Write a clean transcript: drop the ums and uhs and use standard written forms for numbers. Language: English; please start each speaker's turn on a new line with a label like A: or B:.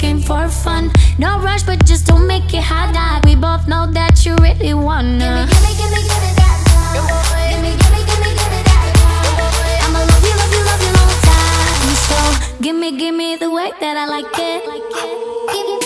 A: came for fun. No rush, but just don't make it hot. Like we both know that you really wanna. Give me that love. Give me that love. I'ma love you long time. So give me the way that I like it. Give me